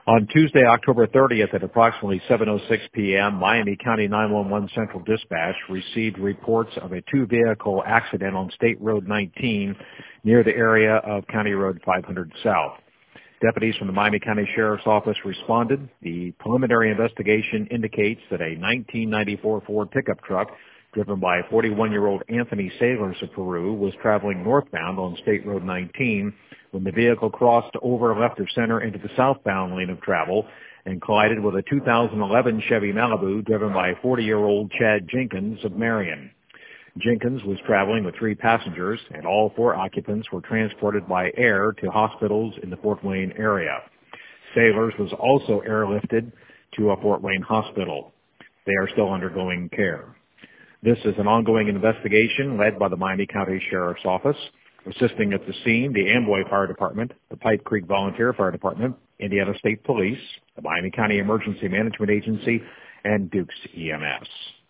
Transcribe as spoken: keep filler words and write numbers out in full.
On Tuesday, October thirtieth at approximately seven oh six p.m., Miami County nine one one Central Dispatch received reports of a two-vehicle accident on State Road nineteen near the area of County Road five hundred South. Deputies from the Miami County Sheriff's Office responded. The preliminary investigation indicates that a nineteen ninety-four Ford pickup truck driven by forty-one-year-old Anthony Sailors of Peru was traveling northbound on State Road nineteen when the vehicle crossed over left of center into the southbound lane of travel and collided with a two thousand eleven Chevy Malibu driven by forty-year-old Chad Jenkins of Marion. Jenkins was traveling with three passengers, and all four occupants were transported by air to hospitals in the Fort Wayne area. Sailors was also airlifted to a Fort Wayne hospital. They are still undergoing care. This is an ongoing investigation led by the Miami County Sheriff's Office. Assisting at the scene, the Amboy Fire Department, the Pipe Creek Volunteer Fire Department, Indiana State Police, the Miami County Emergency Management Agency, and Dukes E M S.